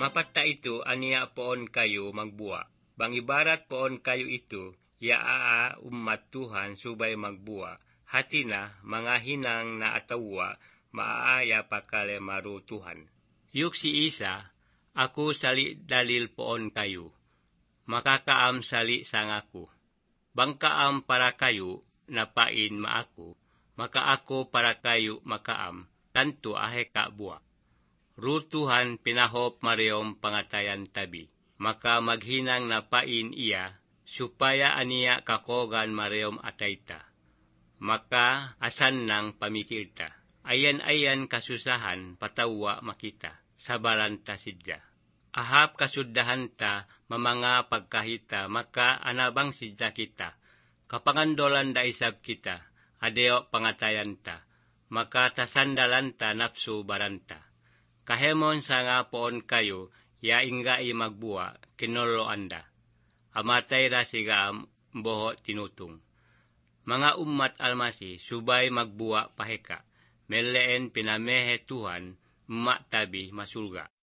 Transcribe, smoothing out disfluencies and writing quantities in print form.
Mapatta ito aniya poon kayo magbuwa. Bangibarat poon kayo ito, yaa umat Tuhan subay magbuwa. Hati na mga hinang na atawa, maaaya pakale maru Tuhan. Yuk si Isa, ako sali dalil poon kayo. Makakaam sali sang ako. Bangkaam para kayo, napain maako. Maka ako para kayo makaam, tanto ahe kabuwa. Rutuhan pinahop mariom pangatayan tabi. Maka maghinang napain iya, supaya aniya kakogan mariom atayta. Maka asan nang pamikilta. Ayan kasusahan patawa makita, sabalanta sidya. Ahap kasuddahan ta, mamanga pagkahita, maka anabang sidya kita. Kapangandolan da isab kita, adeo pangatayan ta, maka tasandalan ta napsu baranta. Kahemon sa nga poon kayo, yaingga magbuwa, kinolo anda. Amatay ra sigaam, boho tinutung. Mga umat almasi, subay magbuwa paheka. Meleen pinamehe Tuhan, matabi masulga.